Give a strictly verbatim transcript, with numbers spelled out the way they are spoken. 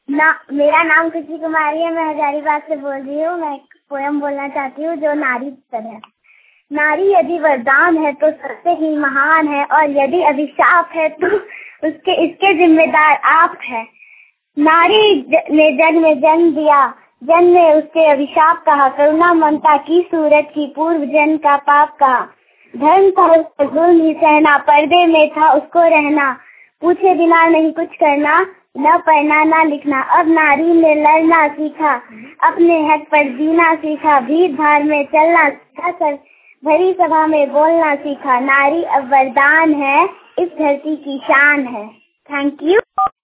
ना मेरा नाम खुशी कुमारी है। मैं हजारीबाग से बोल रही हूँ। मैं एक पोयम बोलना चाहती हूँ जो नारी पर है। नारी यदि वरदान है तो सबसे ही महान है, और यदि अभिशाप है तो उसके इसके जिम्मेदार आप है। नारी ने जग में जन्म दिया, जन्म ने उसके अभिशाप कहा, करुणा ममता की सूरत की पूर्व जन्म का पाप कहा। धर्म था उसको जुल्म ही सहना, पर्दे में था उसको रहना, पूछे बिना नहीं कुछ करना, न पढ़ना न लिखना। अब नारी ने लड़ना सीखा, अपने हक पर जीना सीखा, भीड़ भाड़ में चलना सीखा, सर भरी सभा में बोलना सीखा। नारी अब वरदान है, इस धरती की शान है। Thank you.